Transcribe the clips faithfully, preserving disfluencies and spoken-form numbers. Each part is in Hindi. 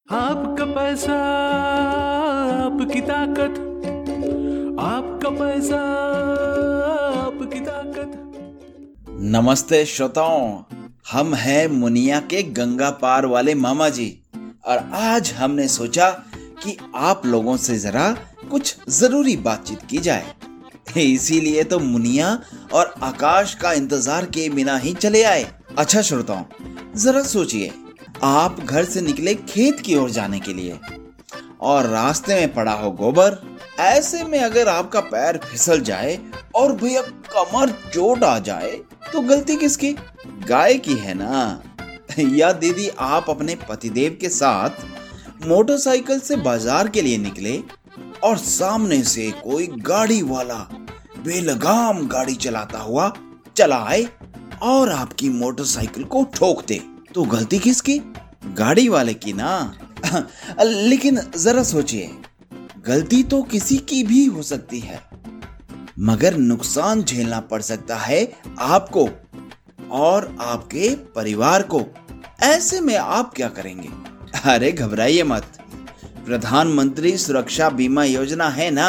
आपका पैसा आपकी ताकत, आपका पैसा आपकी ताकत। नमस्ते श्रोताओं, हम हैं मुनिया के गंगा पार वाले मामा जी और आज हमने सोचा कि आप लोगों से जरा कुछ जरूरी बातचीत की जाए। इसीलिए तो मुनिया और आकाश का इंतजार किए बिना ही चले आए। अच्छा श्रोताओ, जरा सोचिए, आप घर से निकले खेत की ओर जाने के लिए और रास्ते में पड़ा हो गोबर। ऐसे में अगर आपका पैर फिसल जाए और भैया कमर चोट आ जाए तो गलती किसकी? गाय की है ना। या दीदी, आप अपने पतिदेव के साथ मोटरसाइकिल से बाजार के लिए निकले और सामने से कोई गाड़ी वाला बेलगाम गाड़ी चलाता हुआ चला आए और आपकी मोटरसाइकिल को ठोक दे, तो गलती किसकी? गाड़ी वाले की ना। लेकिन जरा सोचिए, गलती तो किसी की भी हो सकती है, मगर नुकसान झेलना पड़ सकता है आपको और आपके परिवार को। ऐसे में आप क्या करेंगे? अरे घबराइए मत, प्रधानमंत्री सुरक्षा बीमा योजना है ना।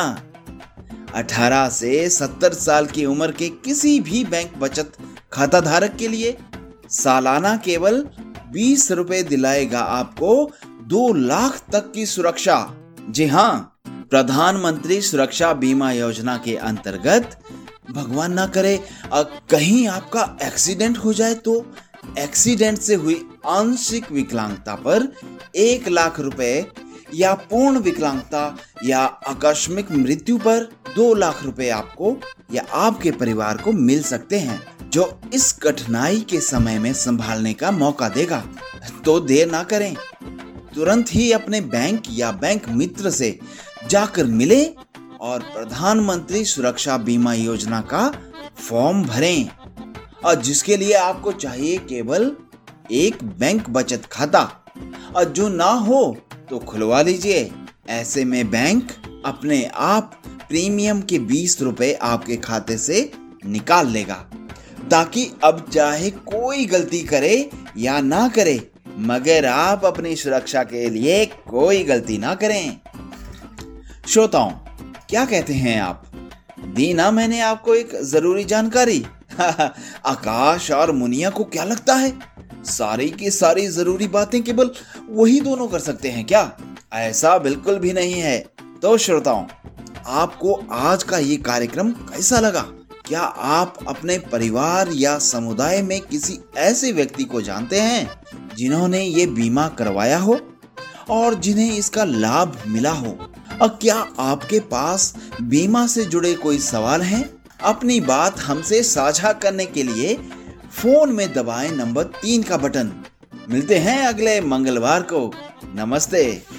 अठारह से सत्तर साल की उम्र के किसी भी बैंक बचत खाता धारक के लिए सालाना केवल बीस रुपए दिलाएगा आपको दो लाख तक की सुरक्षा। जी हाँ, प्रधानमंत्री सुरक्षा बीमा योजना के अंतर्गत भगवान ना करे कहीं आपका एक्सीडेंट हो जाए तो एक्सीडेंट से हुई आंशिक विकलांगता पर एक लाख रुपए या पूर्ण विकलांगता या आकस्मिक मृत्यु पर दो लाख रुपए आपको या आपके परिवार को मिल सकते हैं, जो इस कठिनाई के समय में संभालने का मौका देगा। तो देर ना करें, तुरंत ही अपने बैंक या बैंक मित्र से जाकर मिले और प्रधानमंत्री सुरक्षा बीमा योजना का फॉर्म भरें, और जिसके लिए आपको चाहिए केवल एक बैंक बचत खाता, और जो ना हो तो खुलवा लीजिए। ऐसे में बैंक अपने आप प्रीमियम के बीस रुपए आपके खाते से निकाल लेगा, ताकि अब चाहे कोई गलती करे या ना करे, मगर आप अपनी सुरक्षा के लिए कोई गलती ना करें। श्रोताओं, क्या कहते हैं आप? दी ना मैंने आपको एक जरूरी जानकारी। आकाश और मुनिया को क्या लगता है सारी की सारी जरूरी बातें केवल वही दोनों कर सकते हैं क्या? ऐसा बिल्कुल भी नहीं है। तो श्रोताओं, आपको आज का ये कार्यक्रम कैसा लगा? क्या आप अपने परिवार या समुदाय में किसी ऐसे व्यक्ति को जानते हैं जिन्होंने ये बीमा करवाया हो और जिन्हें इसका लाभ मिला हो? और क्या आपके पास बीमा से जुड़े कोई सवाल हैं? अपनी बात हमसे साझा करने के लिए फोन में दबाएं नंबर तीन का बटन। मिलते हैं अगले मंगलवार को। नमस्ते।